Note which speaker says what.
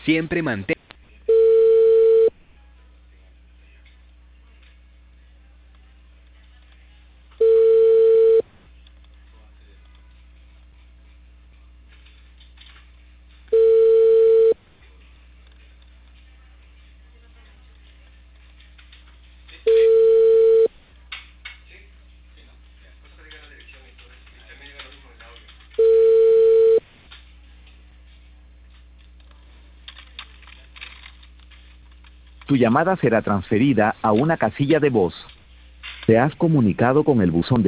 Speaker 1: Siempre mantén.
Speaker 2: Tu llamada será transferida a una casilla de voz. Te has comunicado con el buzón de